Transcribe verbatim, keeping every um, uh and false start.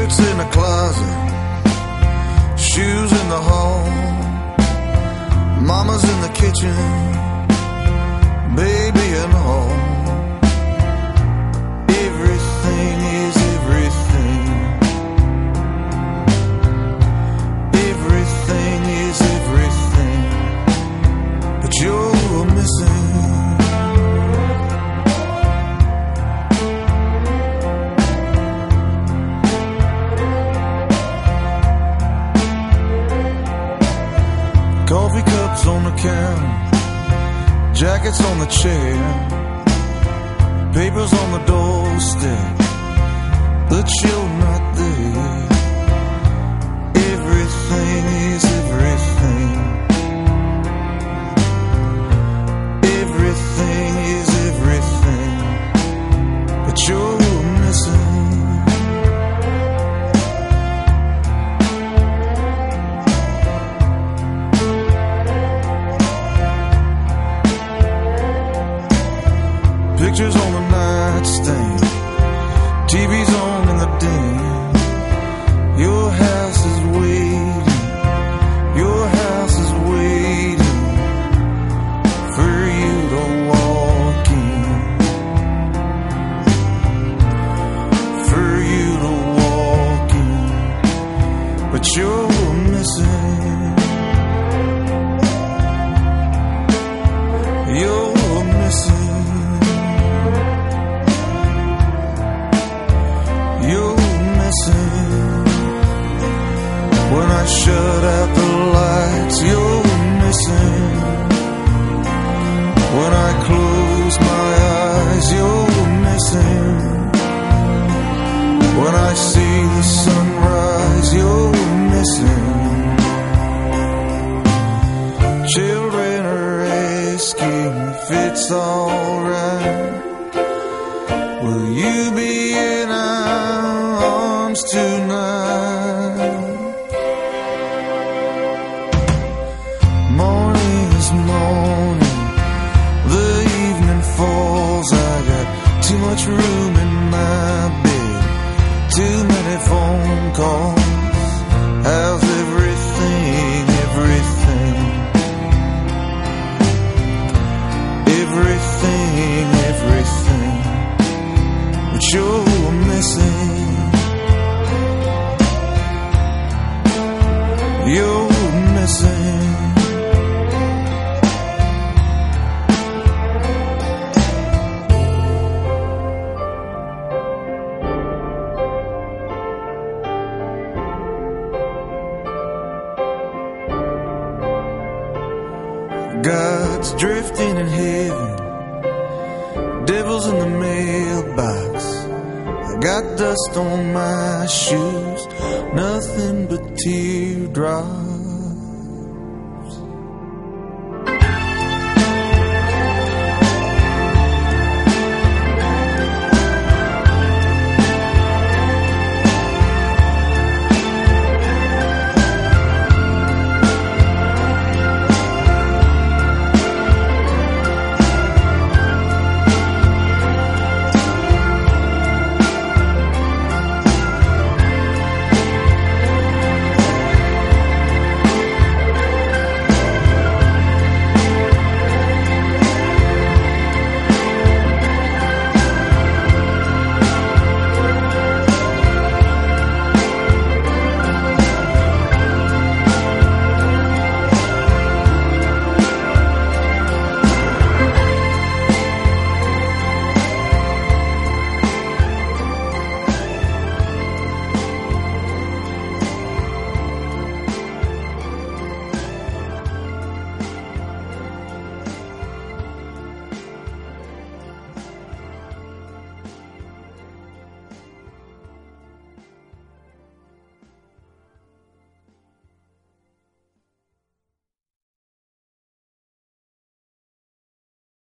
Shirts in the closet, shoes in the hall, mama's in the kitchen, baby and all. Everything is everything. Everything is everything, but you're missing. Coffee cups on the counter, jackets on the chair, papers on the doorstep, but you're not there. Everything is everything. Everything is everything, but you're missing. Pictures on the nightstand, T V's on in the den. Your house is waiting, your house is waiting for you to walk in, for you to walk in, but you're missing. You're missing. You're missing. When I shut out the lights, you're missing. When I close my eyes, you're missing. When I see the sunrise, you're missing. Children are asking if it's alright. Will you be in our arms tonight? Morning is morning, the evening falls. I got too much room in my bed, too many phone calls. How's everything, everything? Everything, everything, but you're missing. You're missing. God's drifting in heaven, devil's in the mailbox. I got dust on my shoes, nothing but teardrops.